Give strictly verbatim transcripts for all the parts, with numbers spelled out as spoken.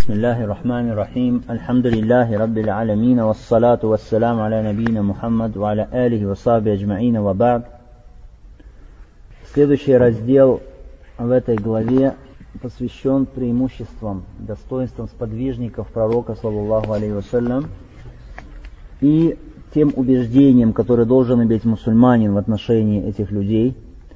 Бисмиллахи рахмани рахим. Альхамдулиллахи раббил алямин. Вассалату вассаляму аля набийна Мухаммад ва аля алихи ва сахбихи аджмаина ва ба'д. Следующий раздел в этой главе посвящен преимуществам, достоинствам сподвижников пророка, саллаллаху алейхи вассалям, и тем убеждениям, которые должен иметь мусульманин в отношении этих людей,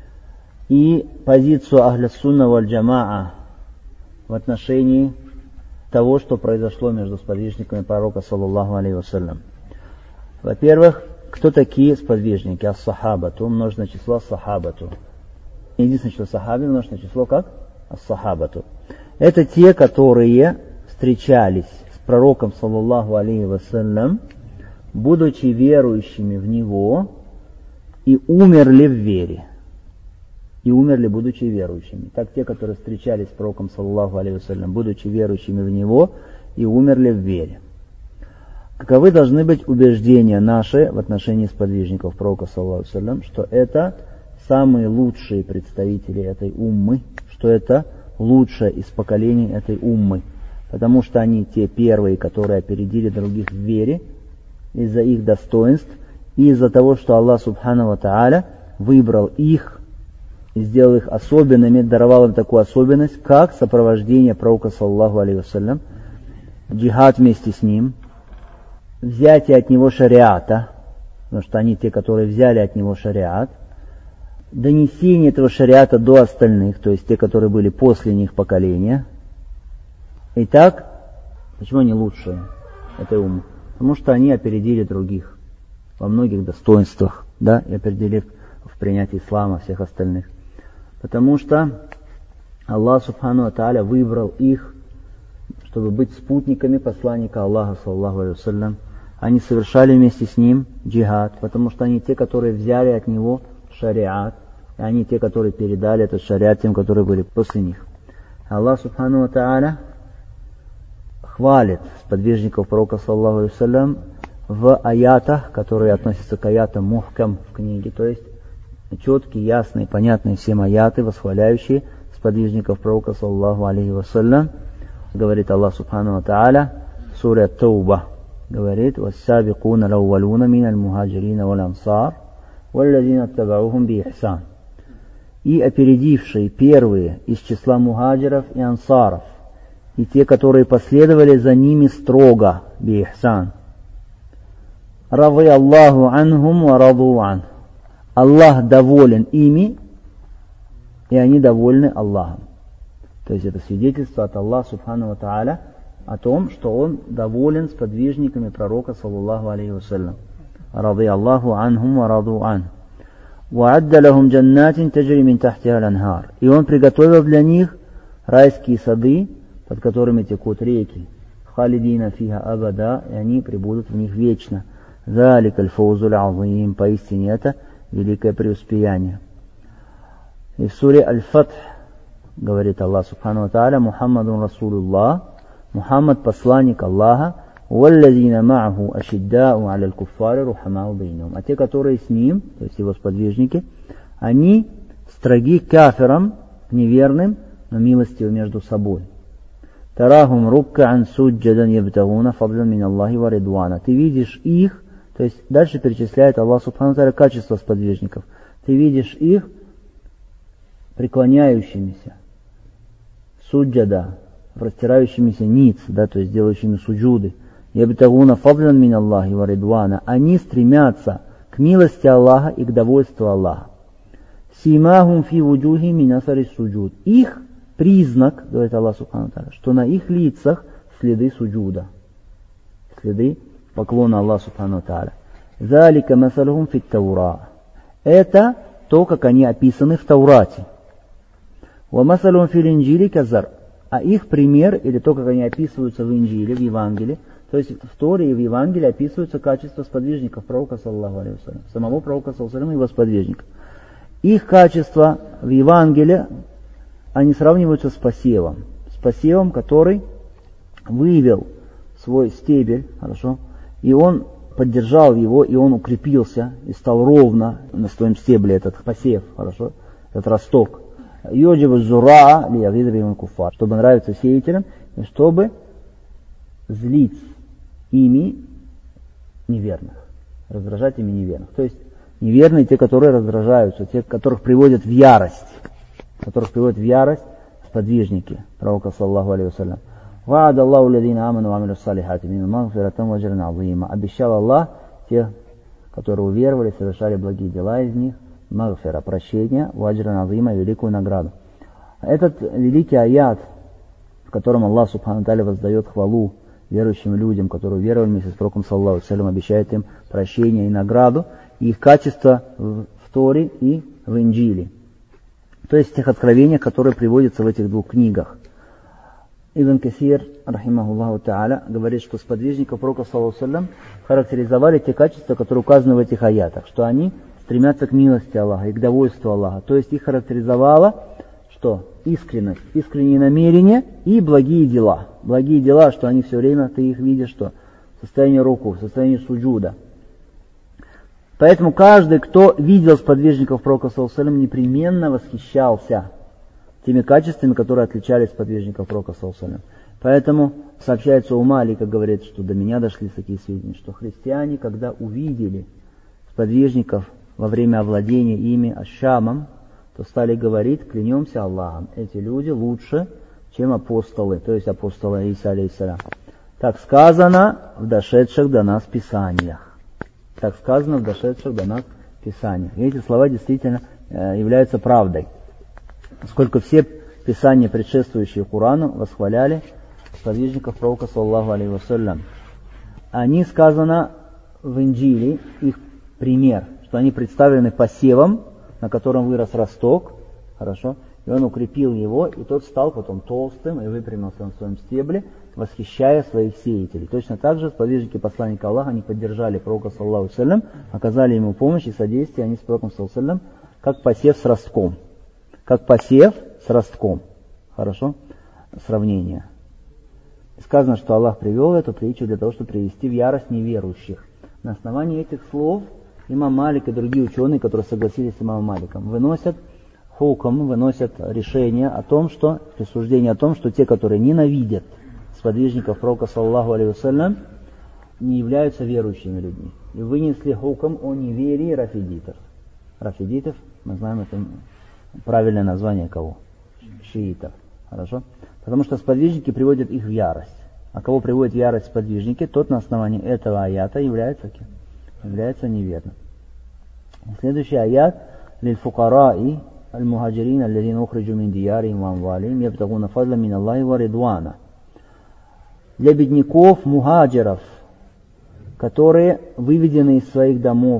и позицию ахля сунна валь джамаа в отношении того, что произошло между сподвижниками пророка, саллаллаху алейхи вассалям. Во-первых, кто такие сподвижники? Ас-сахабату, множественное число ас-сахабату. Единственное число сахаби, множественное число как? Ас-сахабату. Это те, которые встречались с пророком, саллаллаху алейхи вассалям, будучи верующими в него, и умерли в вере. И умерли, будучи верующими. Так те, которые встречались с пророком, саллаллаху алейхи вассалям, будучи верующими в него, и умерли в вере. Каковы должны быть убеждения наши в отношении сподвижников пророка, саллаллаху алейхи вассалям, что это самые лучшие представители этой уммы, что это лучшее из поколений этой уммы, потому что они те первые, которые опередили других в вере, из-за их достоинств, и из-за того, что Аллах субхану ва тааля выбрал их и сделал их особенными, даровал им такую особенность, как сопровождение пророка, саллаллаху алейхи вассалям, джихад вместе с ним, взятие от него шариата, потому что они те, которые взяли от него шариат, донесение этого шариата до остальных, то есть те, которые были после них поколения. Итак, почему они лучшие этой уммы? Потому что они опередили других во многих достоинствах, да, и опередили в принятии ислама всех остальных. Потому что Аллах субхану ва тааля выбрал их, чтобы быть спутниками посланника Аллаха, саллаллаху алейхи вассалям. Они совершали вместе с ним джихад, потому что они те, которые взяли от него шариат, и они те, которые передали этот шариат тем, которые были после них. Аллах субхану ва тааля хвалит сподвижников пророка, саллаллаху алейхи вассалям, в аятах, которые относятся к аятам мухкам в книге, то есть четкие, ясные, понятные всем аяты, восхваляющие сподвижников пророка, саллаллаху алейхи вассалям. Говорит Аллах субхану ва тааля, сура Тауба, говорит: «Вассабикуна лаувалуна миналь мухаджирина валь ансар, валлазина аттабаухум би ихсан». И опередившие первые из числа мухаджиров и ансаров, и те, которые последовали за ними строго, би ихсан. Ради Аллаху анхум ва раду ан. Аллах доволен ими, и они довольны Аллахом. То есть это свидетельство от Аллаха субхану ва тааля о том, что Он доволен сподвижниками пророка, саллаллаху алейхи вассалям. Ради Аллаху анхум ва раду ан. Ва'адда лахум джаннатин таджри мин тахтиха аль-анхар. И Он приготовил для них райские сады, под которыми текут реки. Халидина фиха абада, и они пребудут в них вечно. Залика аль-фаузуль азим, поистине это великое преуспеяние. И в суре Аль-Фатх говорит Аллах субхану ва тааля: Мухаммадун Расулуллах, Мухаммад посланник Аллаха, валлазина ма'аху ашиддау аля аль-куффари рухамау бейнахум. А те, которые с ним, то есть его сподвижники, они строги к кафирам, к неверным, но милостивы между собой. Тарахум рукка'ан суджадан ябтагуна фадлян мин Аллахи ва ридвана. Ты видишь их, то есть дальше перечисляет Аллах субхану ва тааля качества сподвижников. Ты видишь их преклоняющимися, суджада, растирающимися ниц, да, то есть делающими суджуды. Ябтагуна фадлян мин Аллахи ва ридвана. Они стремятся к милости Аллаха и к довольству Аллаха. Симахум фи вуджухи мин асари суджуд. Их признак, говорит Аллах субхану ва тааля, что на их лицах следы суджуда, следы поклона Аллаху субхану ва тааля. Залика масалухум фит Таура. Это то, как они описаны в Таурате. Ва масалухум фил инджили казар. А их пример, или то, как они описываются в Инджиле, в Евангелии, то есть в Торе и в Евангелии описываются качества сподвижников пророка, саллаллаху алейхи вассалям, самого пророка, саллаллаху алейхи вассалям, и его сподвижников. Их качества в Евангелии, они сравниваются с посевом. С посевом, который вывел свой стебель, хорошо, и он поддержал его, и он укрепился, и стал ровно на своем стебле этот посев, хорошо, этот росток. Йоджибу зура ли ягида бихим куффар, чтобы нравиться сеятелям, и чтобы злить ими неверных, раздражать ими неверных. То есть неверные те, которые раздражаются, те, которых приводят в ярость, которых приводят в ярость сподвижники пророка саллаллаху алейхи вассалям. وَعَدَ اللَّهُ الَّذِينَ آمَنُوا وَعَمِلُوا الصَّالِحَاتِ مِنْهُمْ مَغْفِرَةً وَأَجْرًا عَظِيمًا. Обещал Аллах тех, которые уверовали, совершали благие дела из них, магфира, прощение, ваджран азима, великую награду. Этот великий аят, в котором Аллах субхану тааля воздает хвалу верующим людям, которые веровали вместе с пророком саллаллаху алейхи вассалям, обещает им прощение и награду, и их качество в Торе и в Инджиле. То есть в тех откровениях, которые приводятся в этих двух книгах. Ибн Касир, рахимахуллаху тааля, говорит, что сподвижников пророка саллаллаху алейхи вассалям характеризовали те качества, которые указаны в этих аятах, что они стремятся к милости Аллаха и к довольству Аллаха. То есть их характеризовало, что искренность, искренние намерения и благие дела. Благие дела, что они все время, ты их видишь, что в состоянии руку, в состоянии суджуда. Поэтому каждый, кто видел сподвижников пророка саллаллаху алейхи вассалям, непременно восхищался теми качествами, которые отличались сподвижников пророка саллаллаху алейхи вассалям. Поэтому сообщается у Малика, говорит, что до меня дошли такие сведения, что христиане, когда увидели сподвижников во время овладения ими Аш-Шамом, то стали говорить: клянемся Аллахом, эти люди лучше, чем апостолы, то есть апостолы Иса алейхиссалям. Так сказано в дошедших до нас Писаниях. Так сказано в дошедших до нас Писаниях. И эти слова действительно э, являются правдой, поскольку все Писания, предшествующие Корану, восхваляли сподвижников пророка саллаллаху алейхи вассалям. Они, сказано в Инджиле, их пример, что они представлены посевом, на котором вырос росток, хорошо, и он укрепил его, и тот стал потом толстым и выпрямился на своем стебле, восхищая своих сеятелей. Точно так же сподвижники посланника Аллаха, они поддержали пророка саллаллаху алейхи вассалям, оказали ему помощь и содействие, они с пророком саллаллаху алейхи вассалям, как посев с ростком. Как посев с ростком. Хорошо? Сравнение. Сказано, что Аллах привел эту притчу для того, чтобы привести в ярость неверующих. На основании этих слов имам Малик и другие ученые, которые согласились с имамом Маликом, выносят хукм, выносят решение о том, что, присуждение о том, что те, которые ненавидят сподвижников пророка саллаллаху алейхи вассалям, не являются верующими людьми. И вынесли хукм о неверии рафидитов. Рафидитов, мы знаем, это правильное название кого? Шиитов. Хорошо? Потому что сподвижники приводят их в ярость. А кого приводят в ярость сподвижники, тот на основании этого аята является кем? Является неверным. Следующий аят. «Лиль-фукараи аль-мухаджирин аллазина ухриджу мин диярихим ва амвалихим ябтагуна фадла мин Аллахи ва ридвана». Для бедняков, мухаджиров, которые выведены из своих домов,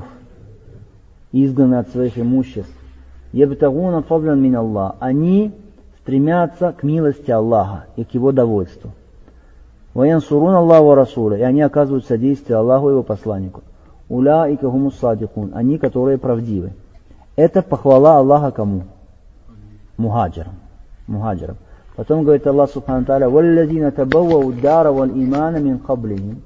изгнаны от своих имуществ, ябтагуна фадла мин Аллах, они стремятся к милости Аллаха и к его довольству. «Ваянсурун Аллаху ва расуля», и они оказывают содействие Аллаху и его посланнику. «Уляика хумус садикун», они, которые правдивы. Это похвала Аллаха кому? Мухаджирам. Мухаджирам. Потом говорит Аллах субхану тааля: «Валлазина табаввау ад-дара валь имана мин каблихим»,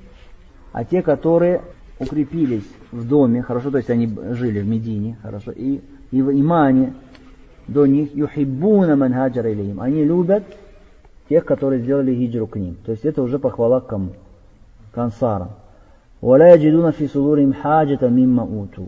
а те, которые укрепились в доме, хорошо, то есть они жили в Медине, хорошо, и, и в имане до них, юхиббуна ман хаджара илейхим, они любят тех, которые сделали хиджру к ним. То есть это уже похвала к кому? К ансарам. «Валя яджидуна фи судурихим хаджата мимма уту».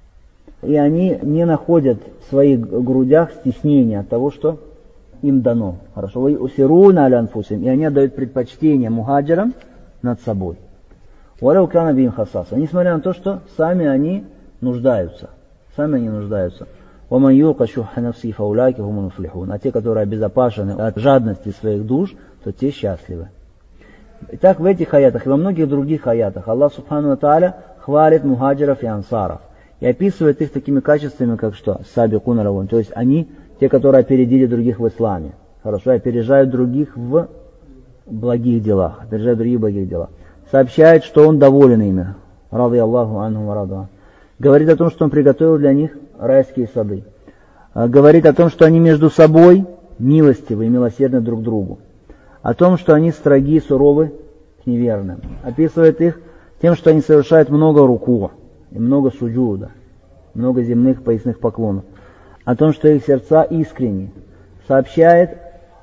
И они не находят в своих грудях стеснения от того, что им дано. Хорошо. «Ва юсируна аля анфусихим», и они отдают предпочтение мухаджирам над собой. «Валя кана бихим хасаса», несмотря на то, что сами они нуждаются. Сами они нуждаются. «Ваман юлка шухха нафси фаулайки хуму муфлихун», а те, которые обезопасены от жадности своих душ, то те счастливы. Итак, в этих аятах и во многих других аятах Аллах субхану ва тааля хвалит мухаджиров и ансаров и описывает их такими качествами, как что? Сабикун алавун, то есть они, те, которые опередили других в исламе. Хорошо, опережают других в благих делах, опережают других в благих делах. Сообщает, что он доволен ими. Ради Аллаху анху ва раду. Говорит о том, что он приготовил для них райские сады. Говорит о том, что они между собой милостивы и милосердны друг к другу. О том, что они строги и суровы к неверным. Описывает их тем, что они совершают много руку и много суджуда, много земных поясных поклонов. О том, что их сердца искренни. Сообщает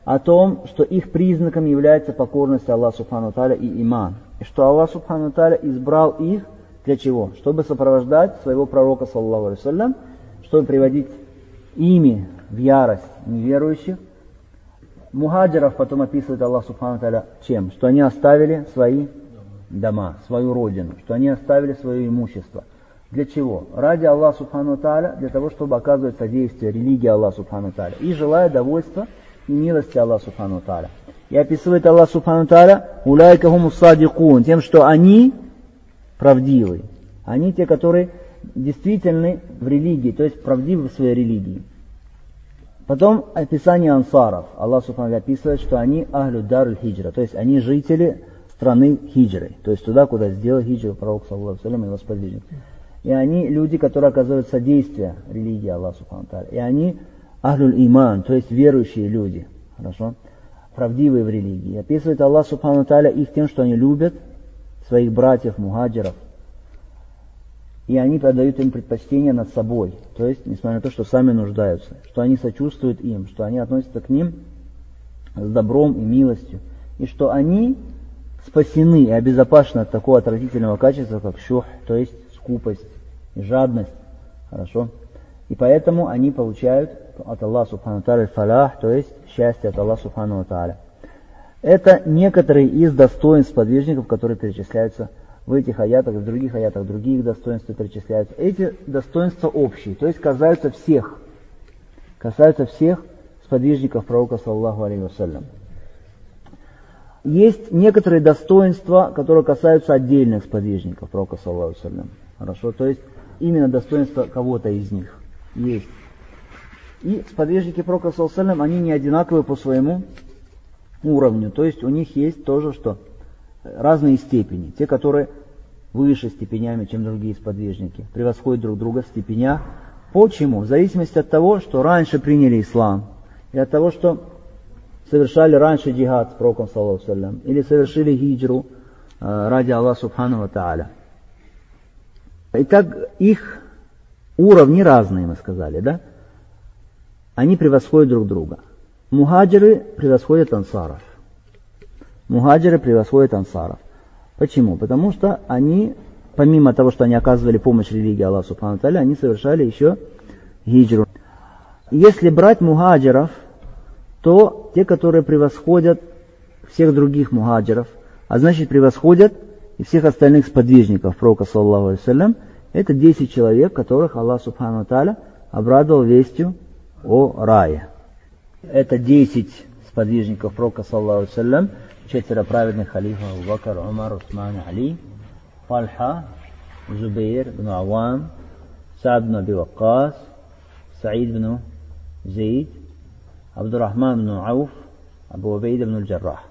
о том, что их признаком является покорность Аллаху Субхану Тааля и иман. И что Аллах Субхану Тааля избрал их для чего? Чтобы сопровождать своего пророка, саллаллаху алейхи ва саллям, чтобы приводить ими в ярость неверующих. Мухаджиров потом описывает Аллах Субхану Тааля чем? Что они оставили свои дома, свою родину, что они оставили свое имущество. Для чего? Ради Аллаха Субхану Тааля, для того, чтобы оказывать содействие религии Аллаха Субхану Тааля и желая довольства и милости Аллаха Субхану Тааля. И описывает Аллах Субхану Тааля «Улайка хумус садикун», тем, что они правдивы. Они те, которые действительны в религии, то есть правдивы в своей религии. Потом описание ансаров. Аллах Субхану Тааля описывает, что они ахлю даруль хиджра, то есть они жители страны хиджры, то есть туда, куда сделал хиджру пророк, саллаллаху алейхи ва саллям, и его сподвижник. И они люди, которые оказывают содействие религии Аллаха Субхану Тааля. И они ахлюль иман, то есть верующие люди, хорошо, правдивые в религии. И описывает Аллах Субхану Тааля их тем, что они любят своих братьев, мухаджиров, и они продают им предпочтение над собой, то есть, несмотря на то, что сами нуждаются, что они сочувствуют им, что они относятся к ним с добром и милостью, и что они спасены и обезопасены от такого отвратительного качества, как шух, то есть скупость и жадность, хорошо, и поэтому они получают от Аллаха Субхану Тааля фалах, то есть счастье от Аллаха Субхану Тааля. Это некоторые из достоинств подвижников, которые перечисляются в этих аятах, в других аятах, других достоинств перечисляются. Эти достоинства общие, то есть касаются всех, касаются всех сподвижников пророка, саллаллаху алейхи ва саллям. Есть некоторые достоинства, которые касаются отдельных сподвижников пророка, саллаллаху алейхи ва саллям. Хорошо, то есть именно достоинства кого-то из них есть. И сподвижники пророка, саллаллаху алейхи ва саллям, они не одинаковы по своему уровню, то есть у них есть тоже что? Разные степени. Те, которые выше степенями, чем другие сподвижники, превосходят друг друга в степенях. Почему? В зависимости от того, что раньше приняли ислам, и от того, что совершали раньше джихад с пророком, саллаллаху алейхи ва саллям, или совершили хиджру э, ради Аллаха Субхану Тааля. Итак, их уровни разные, мы сказали, да? Они превосходят друг друга. Мухаджиры превосходят ансаров. Мухаджиры превосходят ансаров. Почему? Потому что они, помимо того, что они оказывали помощь религии Аллаха Субхану Тааля, они совершали еще хиджру. Если брать мухаджиров, то те, которые превосходят всех других мухаджиров, а значит превосходят и всех остальных сподвижников пророка, саллаллаху алейхи ва саллям, это десять человек, которых Аллах Субхану Тааля обрадовал вестью о рае. Это десять сподвижников пророка, саллаллаху алейхи ва саллям, четверо праведных халифов: Абу Бакр, Умар, Усман, Али, Тальха, Зубейр бн Авам, Саад бн Аби Ваккас, Саид бн Зейд, Абдурахман бн Ауф, Абу Убейда бн Джаррах.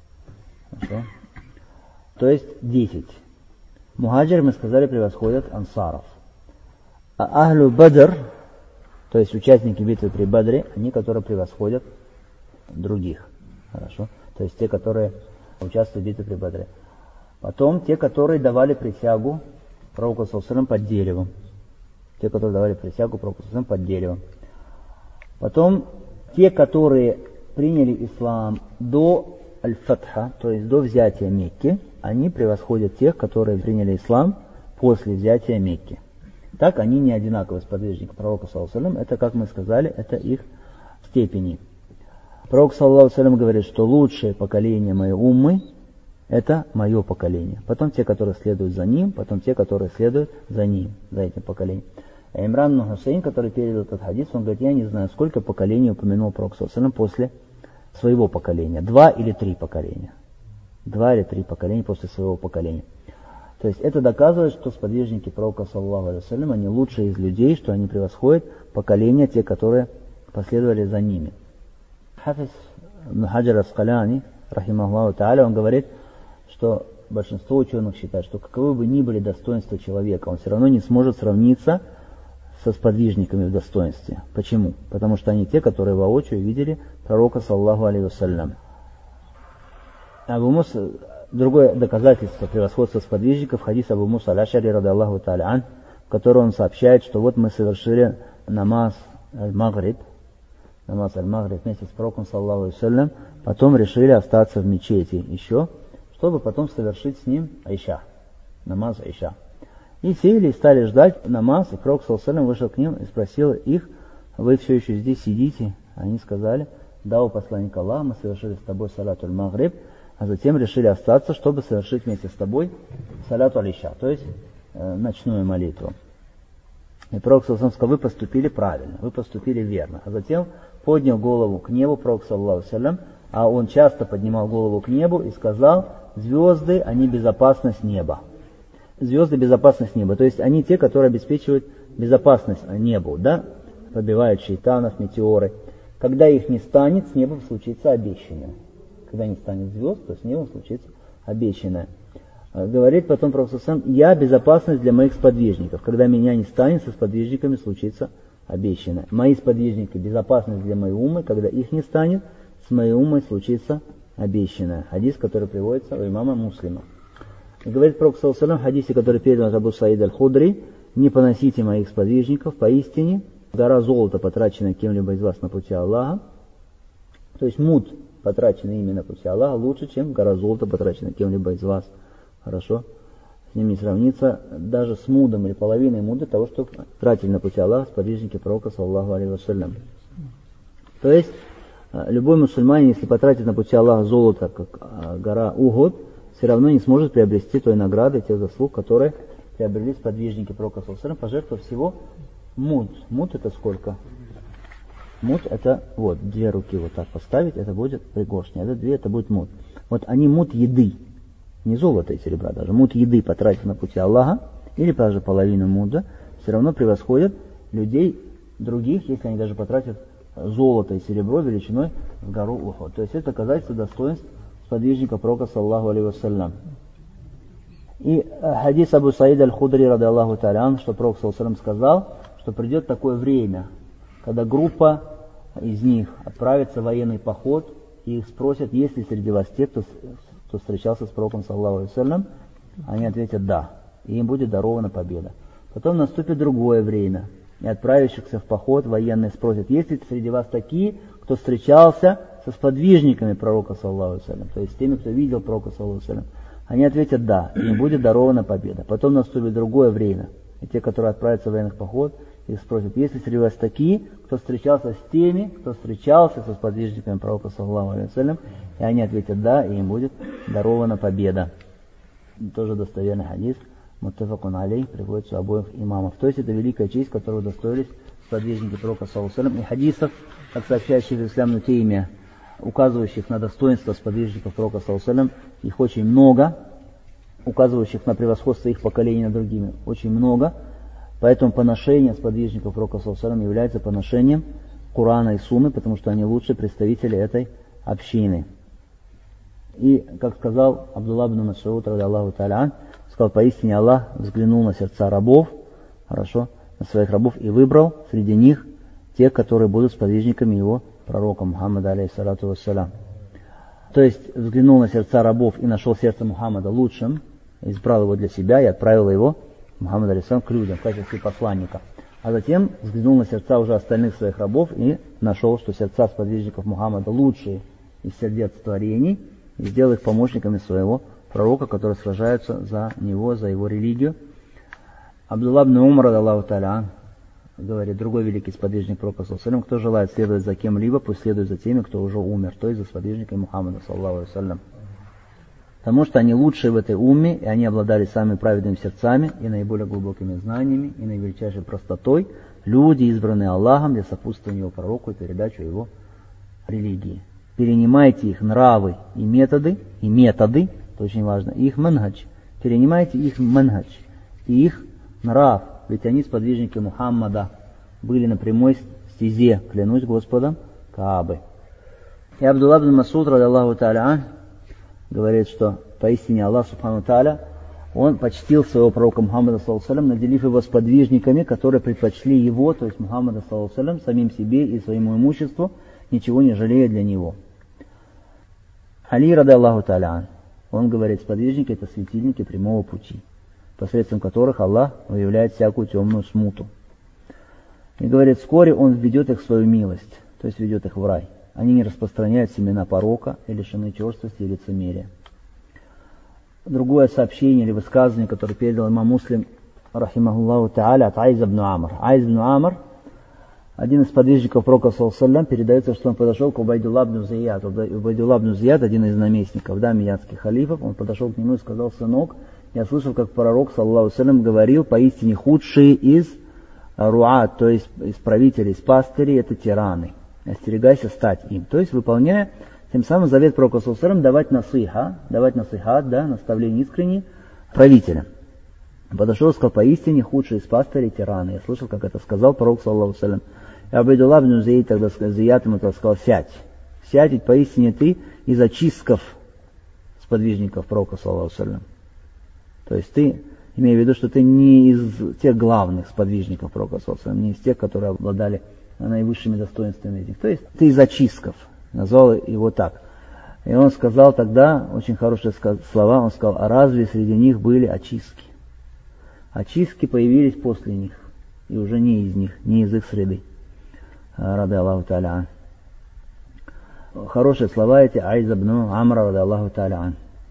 То есть десять. Мухаджир, мы сказали, превосходят ансаров. А Ахлю Бадр, то есть участники битвы при Бадре, они, которые превосходят других. Хорошо? То есть те, которые участвуют в битве при Бадре. Потом те, которые давали присягу пророку, саллаллаху алейхи ва саллям, под деревом. Те, которые давали присягу пророку, саллаллаху алейхи ва саллям, под деревом. Потом те, которые приняли ислам до аль-Фатха, то есть до взятия Мекки, они превосходят тех, которые приняли ислам после взятия Мекки. Так они не одинаковы сподвижники пророка, саллаллаху алейхи ва саллям. Это, как мы сказали, это их степени. Пророк, саллаллаху алейхи ва саллям, говорит, что лучшее поколение моей уммы — это мое поколение. Потом те, которые следуют за ним, потом те, которые следуют за ним, за этим поколением. А Имран ибн Хусейн, который передал этот хадис, он говорит: я не знаю, сколько поколений упомянул пророк, саллаллаху алейхи ва саллям, после своего поколения. Два или три поколения. Два или три поколения после своего поколения. То есть это доказывает, что сподвижники пророка, саллаллаху алейхи ва саллям, они лучшие из людей, что они превосходят поколения, те, которые последовали за ними. Хафиз ибн Хаджар ас-Скаляни, рахимахуллаху тааля, он говорит, что большинство ученых считают, что каковы бы ни были достоинства человека, он все равно не сможет сравниться со сподвижниками в достоинстве. Почему? Потому что они те, которые воочию видели пророка, саллаллаху алейхи ва саллям. Абу Муса, другое доказательство превосходства сподвижников, хадис Абу Муса аль-Ашари, радаллаху тааля ан, в котором он сообщает, что вот мы совершили намаз аль-Магриб, намаз аль-Магриб вместе с пророком, саллаллаху алейхи ва саллям, потом решили остаться в мечети еще, чтобы потом совершить с ним айша, намаз айша. И сели и стали ждать намаз, и пророк, саллаллаху алейхи ва саллям, вышел к ним и спросил их: вы все еще здесь сидите? Они сказали: да, у посланника Аллаха, мы совершили с тобой салату аль-Магриб, а затем решили остаться, чтобы совершить вместе с тобой салату аль-Иша, то есть э, ночную молитву. И пророк, саллаллаху алейхи ва саллям, сказал: вы поступили правильно, вы поступили верно. А затем поднял голову к небу пророк, саллаллаху алейхи ва саллям, а он часто поднимал голову к небу и сказал: звезды, они безопасность неба. Звезды безопасность неба, то есть они те, которые обеспечивают безопасность небу, да, побивают шейтанов, метеоры. Когда их не станет, с небом случится обещанное. Когда не станет звезд, то с небом случится обещанное. Говорит потом пророк, саллаллаху алейхи ва саллям: я безопасность для моих сподвижников. Когда меня не станет, со сподвижниками случится обещанное. Мои сподвижники безопасность для моей уммы, когда их не станет, с моей уммой случится обещанное. Хадис, который приводится у имама Муслима. И говорит пророк, саллаллаху алейхи ва саллям, в хадисе, который передан от Абу Саида аль-Худри: не поносите моих сподвижников, поистине гора золота, потраченная кем-либо из вас на пути Аллаха, то есть муд, потраченный именно на пути Аллаха, лучше, чем гора золота, потраченная кем-либо из вас. Хорошо? С ним не сравнится даже с мудом или половиной муда того, что тратили на пути Аллаха сподвижники пророка, саллаллаху алейхи ва саллям. То есть любой мусульманин, если потратит на пути Аллаха золото, как гора Ухуд, все равно не сможет приобрести той награды, тех заслуг, которые приобрели сподвижники пророка, саллаллаху алейхи ва саллям, пожертвовав всего муд. Муд это сколько? Муд это вот две руки вот так поставить, это будет пригоршня, это две, это будет муд. Вот они муд еды, не золото и серебра даже, муд еды потратив на пути Аллаха, или даже половину муда, все равно превосходят людей других, если они даже потратят золото и серебро величиной в гору Ухуд. То есть это доказательство достоинств сподвижника пророка, саллаллаху алейхи ва саллям. И хадис Абу Саида аль-Худри, ради Аллаху та'аля, что пророк, саллаллаху алейхи ва саллям, сказал, что придет такое время, когда группа из них отправится в военный поход, и их спросят: есть ли среди вас те, кто, кто встречался с пророком, саллаллаху алейхи ва саллям? Они ответят: да, и им будет дарована победа. Потом наступит другое время, и отправившихся в поход военные спросят: есть ли среди вас такие, кто встречался со сподвижниками пророка, саллаллаху алейхи ва саллям, то есть с теми, кто видел пророка, саллаллаху алейхи ва саллям? Они ответят: да, и им будет дарована победа. Потом наступит другое время, и те, которые отправятся в военный поход, их спросят: есть ли среди вас такие, кто встречался с теми, кто встречался со сподвижниками пророка, саллаллаху алейхи ва саллям? И они ответят: да, и им будет дарована победа. Тоже достоверный хадис, муттафакун алейх, приводится у обоих имамов. То есть это великая честь, которую удостоились сподвижники пророка, саллаллаху алейхи ва саллям. И хадисов, как сообщает шейх ислам Ибн Теймия, указывающих на достоинство сподвижников пророка, саллаллаху алейхи ва саллям, их очень много, указывающих на превосходство их поколений над другими, очень много. Поэтому поношение сподвижников пророка, саллаллаху алейхи ва саллям, является поношением Корана и Сунны, потому что они лучшие представители этой общины. И, как сказал Абдуллах ибн Мас'уд, ради Аллаху та'аля, сказал: поистине Аллах взглянул на сердца рабов, хорошо, на своих рабов, и выбрал среди них тех, которые будут сподвижниками его пророка Мухаммада, алейхиссалату вассалям. То есть взглянул на сердца рабов и нашел сердце Мухаммада лучшим, избрал его для себя и отправил его, Мухаммад алейхиссалам, к людям в качестве посланника. А затем взглянул на сердца уже остальных своих рабов и нашел, что сердца сподвижников Мухаммада лучшие из сердец творений, и сделал их помощниками своего пророка, которые сражаются за него, за его религию. Абдуллах ибн Умар, ради Аллаху та'аля, говорит, другой великий сподвижник пророка, саллаллаху алейхи ва саллям: кто желает следовать за кем-либо, пусть следует за теми, кто уже умер, то есть за сподвижниками Мухаммада, саллаллаху алейхи ва саллям. Потому что они лучшие в этой умме, и они обладали самыми праведными сердцами, и наиболее глубокими знаниями, и наивеличайшей простотой, люди, избранные Аллахом для сопутствования его пророку и передачу его религии. Перенимайте их нравы и методы, и методы, это очень важно, и их манхадж. Перенимайте их манхадж и их нрав, ведь они сподвижники Мухаммада, были на прямой стезе, клянусь Господом Каабы. И Абдуллах ибн Мас'уд, ради Аллаху та'аля, говорит, что поистине Аллах, субхану та'аля, он почтил своего пророка Мухаммада, саллаллаху алейхи ва саллям, наделив его сподвижниками, которые предпочли его, то есть Мухаммада, саллаллаху алейхи ва саллям, самим себе и своему имуществу, ничего не жалея для него. Али, ради Аллаху та'аля, он говорит, сподвижники — это светильники прямого пути, посредством которых Аллах выявляет всякую темную смуту. И говорит, вскоре он введет их в свою милость. то есть ведет их в рай. Они не распространяют семена порока и лишены черствости и лицемерия. Другое сообщение или высказывание, которое передал имам Муслим, рахимахуллаху та'аля, от Айз ибн Амр. Айз ибн Амр, один из подвижников пророка, саллаллаху алейхи ва саллям, передается, что он подошел к Убайдулла ибн Зияд. Убайдулла ибн Зияд, один из наместников, да, миядских халифов, он подошел к нему и сказал: сынок, я слышал, как пророк, саллаллаху алейхи ва саллям, говорил, поистине худшие из руат, то есть из правителей, из пастырей, это тираны. Остерегайся стать им. То есть выполняя тем самым завет пророка, саллаллаху алейхи ва саллям, давать насыха, давать насыхат, да, наставление искренне правителям. Подошел и сказал: поистине худшие из пастырей тираны. Я слышал, как это сказал пророк, саллаллаху алейхи ва саллям. И Убайдулла ибн Зияд тогда Зияд ему сказал: сядь. Сядь, ведь поистине ты из очистков сподвижников пророка, саллаллаху алейхи ва саллям. То есть ты, имея в виду, что ты не из тех главных сподвижников пророка, саллаллаху алейхи ва саллям, не из тех, которые обладали наивысшими достоинствами этих. То есть ты из очистков. Назвал его так. И он сказал тогда, очень хорошие слова, он сказал: а разве среди них были очистки? Очистки появились после них, и уже не из них, не из их среды. Рады Аллаху та'аля. Хорошие слова эти Айз ибн Амра, рады Аллаху та'аля.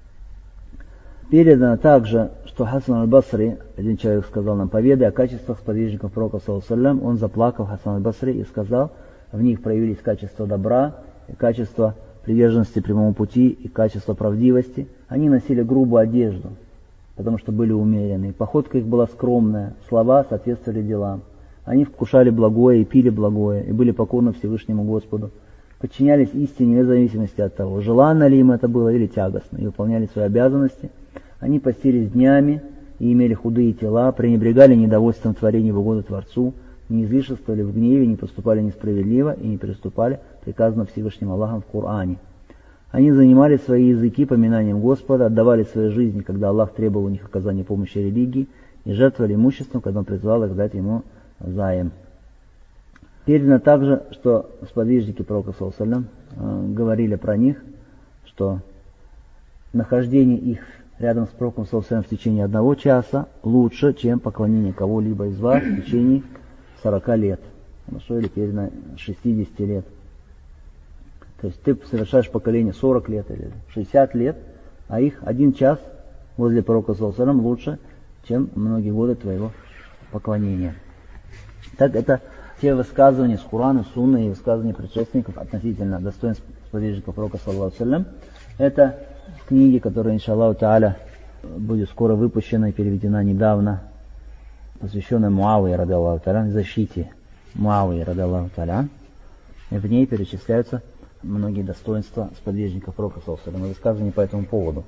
Передано также, что Хасан аль-Басри, один человек сказал нам: поведай о качествах сподвижников пророка, саллаллаху алейхи ва саллям. Он заплакал, Хасан аль-Басри, и сказал: в них проявились качества добра, и качество приверженности прямому пути, и качество правдивости. Они носили грубую одежду, потому что были умеренные. Походка их была скромная, слова соответствовали делам. Они вкушали благое и пили благое, и были покорны Всевышнему Господу. Подчинялись истине вне зависимости от того, желанно ли им это было или тягостно, и выполняли свои обязанности. Они постились днями и имели худые тела, пренебрегали недовольством творений в угоду Творцу, не излишествовали в гневе, не поступали несправедливо и не приступали приказано Всевышним Аллахом в Коране. Они занимали свои языки поминанием Господа, отдавали свои жизни, когда Аллах требовал у них оказания помощи религии, и жертвовали имуществом, когда Он призвал их дать ему заем. Передано также, что сподвижники пророка, саллаллаху алейхи ва саллям, э, говорили про них, что нахождение их рядом с пророком, саллаллаху алейхи ва саллям, в течение одного часа лучше, чем поклонение кого-либо из вас в течение сорока лет. Хорошо, или передано шестидесяти лет. То есть ты совершаешь поколение сорок лет или шестьдесят лет, а их один час возле пророка, саллаллаху алейхи ва саллям, лучше, чем многие годы твоего поклонения. Так это те высказывания с Корана, Сунны и высказывания предшественников относительно достоинств сподвижников пророка, саллаллаху алейхи ва саллям. Это книги, которая, иншаллаху та'аля, будет скоро выпущена и переведена недавно, посвященная Муавии, рады Аллаху та'аля, защите Муавии, рады Аллаху та'аля. И в ней перечисляются многие достоинства сподвижников пророка, саллаллаху алейхи ва саллям, и высказывания по этому поводу.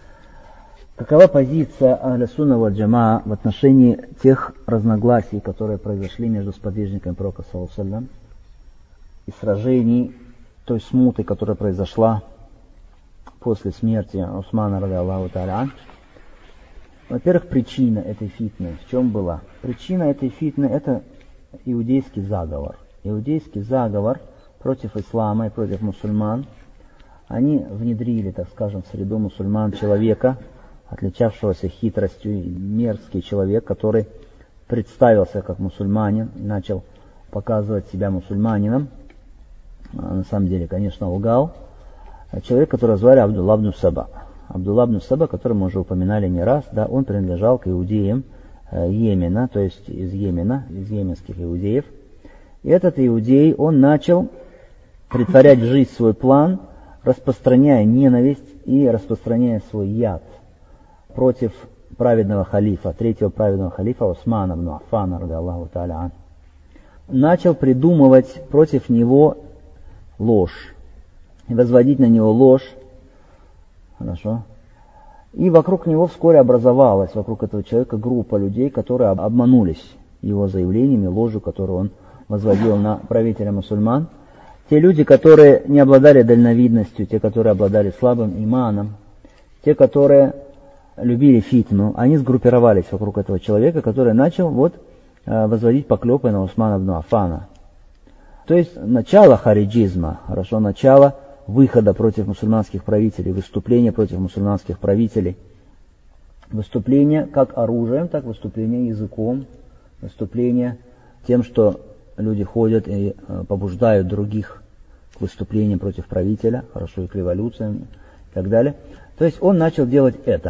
Какова позиция Ахля Сунна валь Джамаа в отношении тех разногласий, которые произошли между сподвижниками пророка, саллаллаху алейхи ва саллям, и сражений, той смуты, которая произошла после смерти Усмана, рады Аллаху та'аля? Во-первых, причина этой фитны в чем была? Причина этой фитны — это иудейский заговор. Иудейский заговор против ислама и против мусульман. Они внедрили, так скажем, в среду мусульман человека, отличавшегося хитростью, мерзкий человек, который представился как мусульманин и начал показывать себя мусульманином. А на самом деле, конечно, лгал. Человек, которого звали Абдулла ибн Саба. Абдулла ибн Саба, который мы уже упоминали не раз, да, он принадлежал к иудеям э, Йемена, то есть из Йемена, из йеменских иудеев. И этот иудей, он начал претворять в жизнь свой план, распространяя ненависть и распространяя свой яд против праведного халифа, третьего праведного халифа Усмана ибн Аффана, рады Аллаху та'аля. Начал придумывать против него ложь и возводить на него ложь. Хорошо. И вокруг него вскоре образовалась, вокруг этого человека, группа людей, которые обманулись его заявлениями, ложью, которую он возводил на правителя мусульман. Те люди, которые не обладали дальновидностью, те, которые обладали слабым иманом, те, которые любили фитну, они сгруппировались вокруг этого человека, который начал вот возводить поклепы на Усмана ибн Аффана. То есть начало хариджизма, хорошо, начало выхода против мусульманских правителей, выступления против мусульманских правителей. Выступление как оружием, так выступление языком, выступление тем, что люди ходят и побуждают других к выступлениям против правителя, хорошо, и к революциям и так далее. То есть он начал делать это.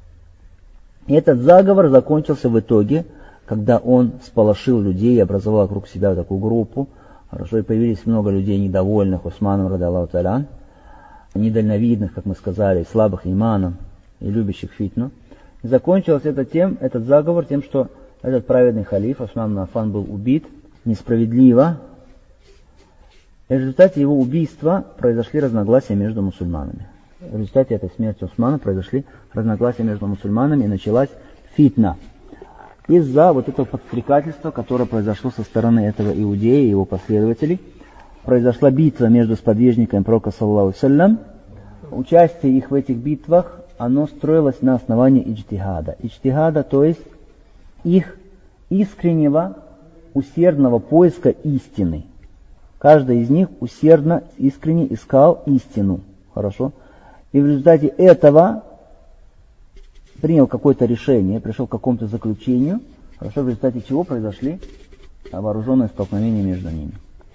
И этот заговор закончился в итоге, когда он сполошил людей и образовал вокруг себя такую группу. Хорошо, и появились много людей недовольных Усманом ради Аллаху та'аля, недальновидных, как мы сказали, слабых иманом и любящих фитну. И закончилось это тем, этот заговор тем, что этот праведный халиф Усман ибн Аффан был убит несправедливо. И в результате его убийства произошли разногласия между мусульманами. В результате этой смерти Усмана произошли разногласия между мусульманами и началась фитна. Из-за вот этого подстрекательства, которое произошло со стороны этого иудея и его последователей, произошла битва между сподвижниками пророка саллаллаху алейхи ва саллям. Участие их в этих битвах, оно строилось на основании иджтихада. Иджтихада, то есть их искреннего, усердного поиска истины. Каждый из них усердно, искренне искал истину. Хорошо? И в результате этого принял какое-то решение, пришел к какому-то заключению, хорошо, в результате чего произошли вооруженные столкновения между ними.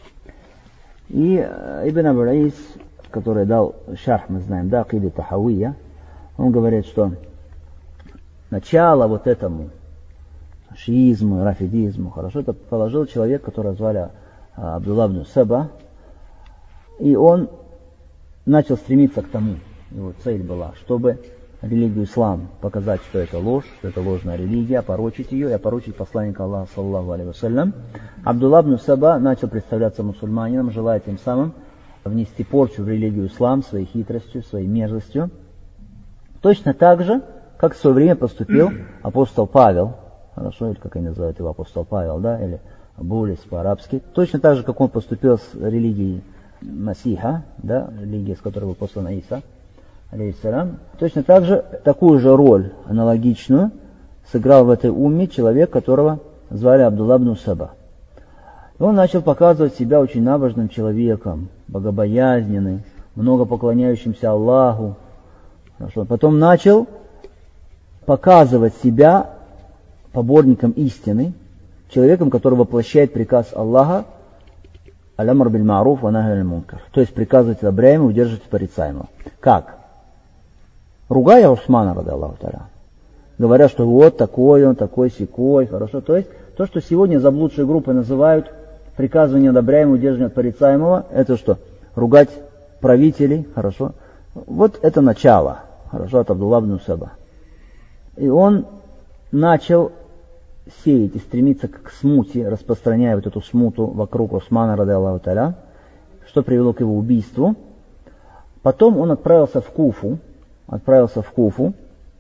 И Ибн Абу-Раис, который дал шарх, мы знаем, да, акида Тахавия, он говорит, что начало вот этому шиизму, рафидизму, хорошо, это положил человек, которого звали Абдулла ибн Саба, и он начал стремиться к тому, его цель была, чтобы религию ислам показать, что это ложь, что это ложная религия, опорочить ее и опорочить посланника Аллаха саллаллаху алейхи ва саллям. Абдулла ибн Саба начал представляться мусульманином, желая тем самым внести порчу в религию ислам своей хитростью, своей мерзостью. Точно так же, как в свое время поступил апостол Павел, хорошо, или как они называют его, апостол Павел, да, или Булис по-арабски, точно так же, как он поступил с религией Масиха, да, религия, с которой был послан Иса, алейхиссалям, точно так же такую же роль аналогичную сыграл в этой умме человек, которого звали Абдулла ибн Саба. И он начал показывать себя очень набожным человеком, богобоязненным, много поклоняющимся Аллаху. Хорошо. Потом начал показывать себя поборником истины, человеком, который воплощает приказ Аллаха «Аль-амр биль-ма'руф ва нахи аль-мункар», то есть приказывать одобряемого, удерживать порицаемого. Как? Ругая Усмана, ради Аллаху та'аля, говоря, что вот такой он, такой сякой, хорошо. То есть то, что сегодня заблудшие группы называют приказывание одобряемого, удерживание от порицаемого, это что? Ругать правителей, хорошо. Вот это начало, хорошо, от Абдулла ибн Саба. И он начал сеять и стремиться к смуте, распространяя вот эту смуту вокруг Усмана, ради Аллаху та'аля, что привело к его убийству. Потом он отправился в Куфу, отправился в Куфу,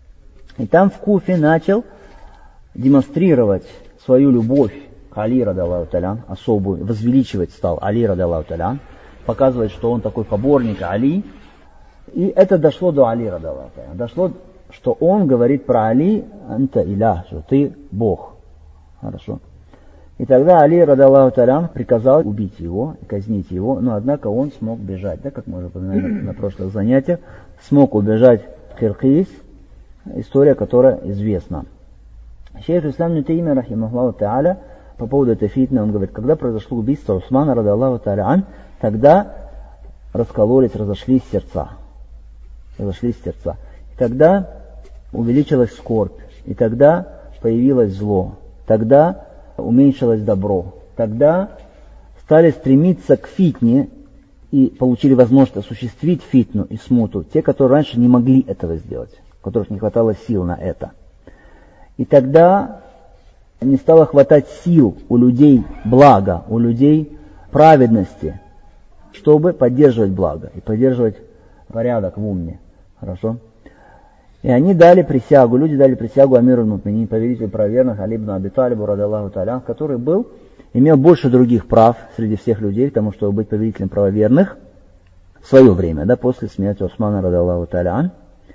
и там в Куфе начал демонстрировать свою любовь к Али, ради Аллаху та'аля, особую, возвеличивать стал Али, ради Аллаху та'аля, показывать, что он такой поборник Али. И это дошло до Али, ради Аллаху та'аля. Дошло, что он говорит про Али, анта илях, что ты Бог. Хорошо. И тогда Али, ради Аллаху та'аля, приказал убить его, казнить его, но однако он смог бежать, да, как мы уже упоминали на, на прошлых занятиях, смог убежать в Киргиз, история, которая известна. Шейх Ислам ибн Таймия, рахимахуллаху та'аля, по поводу этой фитны, он говорит, когда произошло убийство Усмана, ради Аллаху та'аля, тогда раскололись, разошлись сердца. Разошлись сердца. И тогда увеличилась скорбь, и тогда появилось зло, тогда уменьшилось добро. Тогда стали стремиться к фитне и получили возможность осуществить фитну и смуту те, которые раньше не могли этого сделать, у которых не хватало сил на это. И тогда не стало хватать сил у людей блага, у людей праведности, чтобы поддерживать благо и поддерживать порядок в умме. Хорошо? И они дали присягу, люди дали присягу амиру аль-му'минин, повелителю правоверных, Али ибн Аби Талибу, ради Аллаху та'аля, который был, имел больше других прав среди всех людей, потому что быть повелителем правоверных в свое время, да, после смерти Усмана, ради Аллаху та'аля.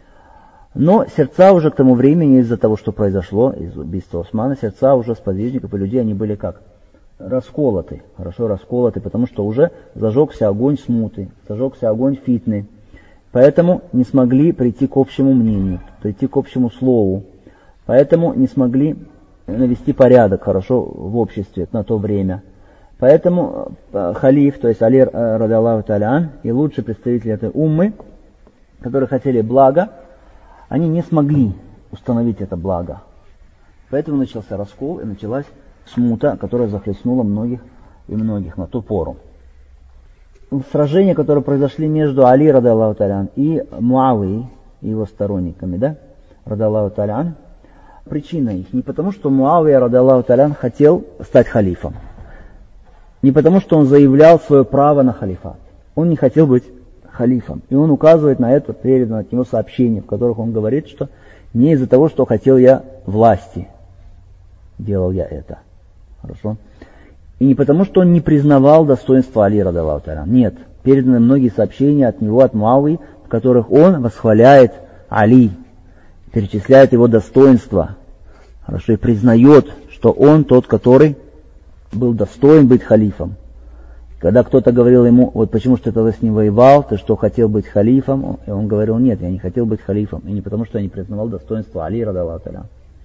Но сердца уже к тому времени, из-за того, что произошло, из убийства Усмана, сердца уже сподвижников и людей, они были как? Расколоты, хорошо расколоты, потому что уже зажегся огонь смуты, зажегся огонь фитны. Поэтому не смогли прийти к общему мнению, прийти к общему слову. Поэтому не смогли навести порядок хорошо в обществе на то время. Поэтому халиф, то есть Али ради Аллаху та'аля ан, и лучшие представители этой уммы, которые хотели блага, они не смогли установить это благо. Поэтому начался раскол и началась смута, которая захлестнула многих и многих на ту пору. Сражения, которые произошли между Али ради Аллаху та'аля ан и Муавией, его сторонниками, да, ради Аллаху та'аля ан, причина их не потому, что Муавия ради Аллаху та'аля ан хотел стать халифом, не потому, что он заявлял свое право на халифат. Он не хотел быть халифом. И он указывает на это, передано от него сообщения, в которых он говорит, что не из-за того, что хотел я власти, делал я это. Хорошо? И не потому, что он не признавал достоинства Али ради Аллаху та'аля ан. Нет. Переданы многие сообщения от него, от Муавии, в которых он восхваляет Али, перечисляет его достоинства. Хорошо? И признает, что он тот, который был достоин быть халифом. Когда кто-то говорил ему, вот почему что ты с ним воевал, ты что, хотел быть халифом? И он говорил, нет, я не хотел быть халифом. И не потому, что я не признавал достоинство Али ради Аллаху та'аля ан.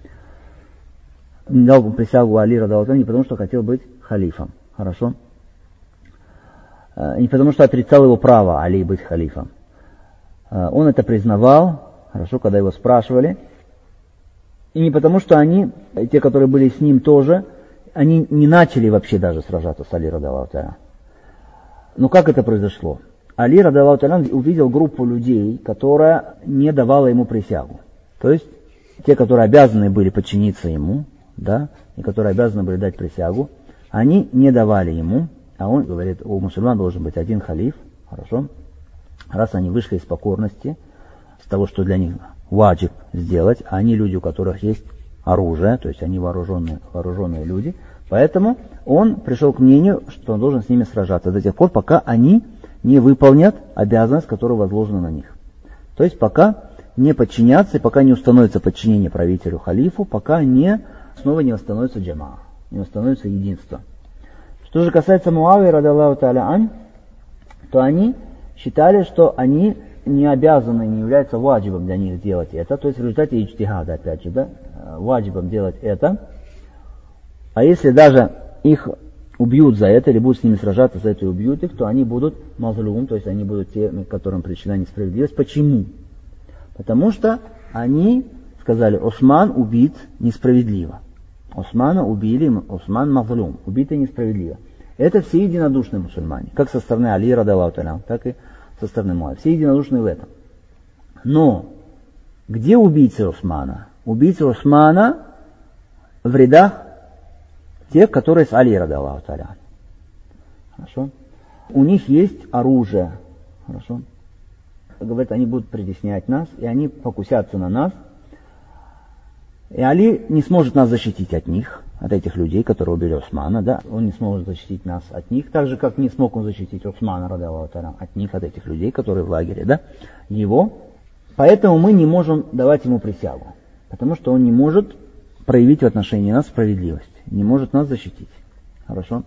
Не дал присягу Али ради Аллаху та'аля ан, не потому, что хотел быть халифом. Хорошо? И не потому, что отрицал его право Али быть халифом. Он это признавал, хорошо, когда его спрашивали. И не потому, что они, те, которые были с ним тоже, они не начали вообще даже сражаться с Али ради Аллаху та'аля ан. Но как это произошло? Али ради Аллаху та'аля ан увидел группу людей, которая не давала ему присягу. То есть, те, которые обязаны были подчиниться ему, да, и которые обязаны были дать присягу, они не давали ему, а он говорит, у мусульман должен быть один халиф, хорошо? Раз они вышли из покорности, с того, что для них ваджиб сделать, а они люди, у которых есть оружие, то есть они вооруженные, вооруженные люди, поэтому он пришел к мнению, что он должен с ними сражаться до тех пор, пока они не выполнят обязанность, которая возложена на них. То есть пока не подчинятся, и пока не установится подчинение правителю халифу, пока не, снова не восстановится джамаа, не восстановится единство. Что же касается Муавии ради Аллаху та'аля ан, то они считали, что они не обязаны, не является ваджибом для них делать это, то есть в результате иджтихада, опять же, да, ваджибом делать это. А если даже их убьют за это, или будут с ними сражаться за это и убьют их, то они будут мазлум, то есть они будут теми, которым причина несправедливость. Почему? Потому что они сказали, Осман убит несправедливо. Османа убили, Осман мазлум, убитый несправедливо. Это все единодушные мусульмане, как со стороны Али ради Аллаху та'аля ан, так и со стороны Муавии. Все единодушные в этом. Но где убийцы Османа? Убийцы Османа в рядах тех, которые с Али ради Аллаху та'аля ан. Хорошо? У них есть оружие. Хорошо? Говорят, они будут притеснять нас, и они покусятся на нас. И Али не сможет нас защитить от них, от этих людей, которые убили Османа, да, он не сможет защитить нас от них, так же, как не смог он защитить Османа, ради Аллаху та'аля ан, от них, от этих людей, которые в лагере, да, его. Поэтому мы не можем давать ему присягу, потому что он не может проявить в отношении нас справедливость, не может нас защитить. Хорошо?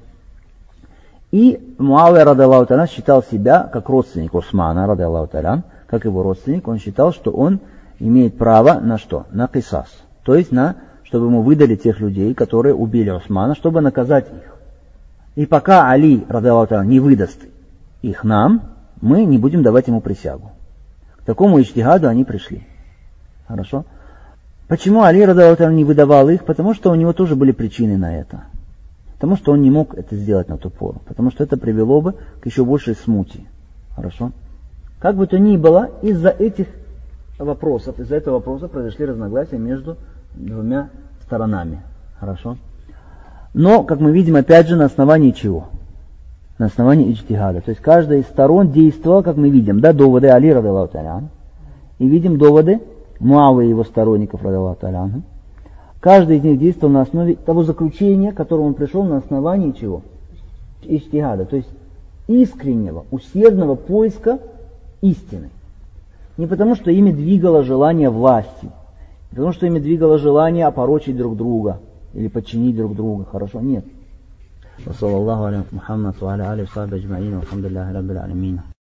И Муавия, ради Аллаху та'аля ан, считал себя как родственник Османа, ради Аллаху та'аля ан, как его родственник, он считал, что он имеет право на что? На кисас. То есть, на, чтобы ему выдали тех людей, которые убили Османа, чтобы наказать их. И пока Али, ради Аллаху та'аля ан, не выдаст их нам, мы не будем давать ему присягу. К такому иджтихаду они пришли. Хорошо? Почему Али, ради Аллаху та'аля ан, не выдавал их? Потому что у него тоже были причины на это. Потому что он не мог это сделать на ту пору. Потому что это привело бы к еще большей смуте. Хорошо? Как бы то ни было, из-за этих вопросов, из-за этого вопроса произошли разногласия между двумя сторонами. Хорошо? Но, как мы видим, опять же, на основании чего? На основании иджтихада. То есть каждая из сторон действовала, как мы видим, да, доводы Али, ради Аллаху та'аля ан, и видим доводы Муавии и его сторонников, ради Аллаху та'аля ан. Каждый из них действовал на основе того заключения, к которому он пришел на основании чего? Иджтихада. То есть искреннего, усердного поиска истины. Не потому, что ими двигало желание власти, не потому, что ими двигало желание опорочить друг друга или подчинить друг друга. Хорошо? Нет.